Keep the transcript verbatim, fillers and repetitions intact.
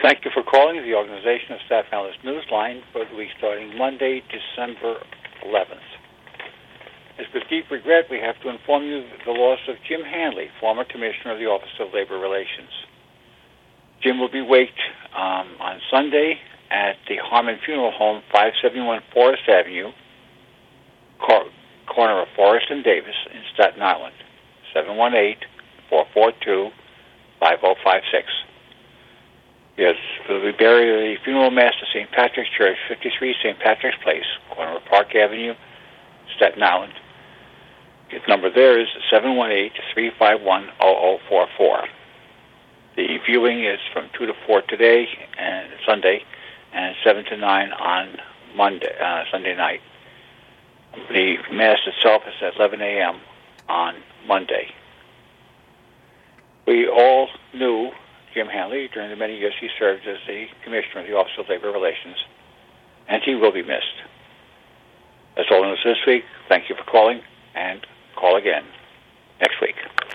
Thank you for calling the Organization of Staff Analysts Newsline for the week starting Monday, December eleventh. It's with deep regret we have to inform you of the loss of Jim Hanley, former Commissioner of the Office of Labor Relations. Jim will be waked um, on Sunday at the Harmon Funeral Home, five seventy-one Forest Avenue, cor- corner of Forest and Davis in Staten Island, seven one eight, four four two, five zero five six. Yes, will be buried at the Funeral Mass at Saint Patrick's Church, fifty-three Saint Patrick's Place, corner of Park Avenue, Staten Island. His number there is seven one eight, three five one, zero zero four four. The viewing is from two to four today, and Sunday, and seven to nine on Monday, uh, Sunday night. The Mass itself is at eleven a.m. on Monday. We all knew Jim Hanley during the many years he served as the Commissioner of the Office of Labor Relations, and he will be missed. That's all in this week. Thank you for calling, and call again next week.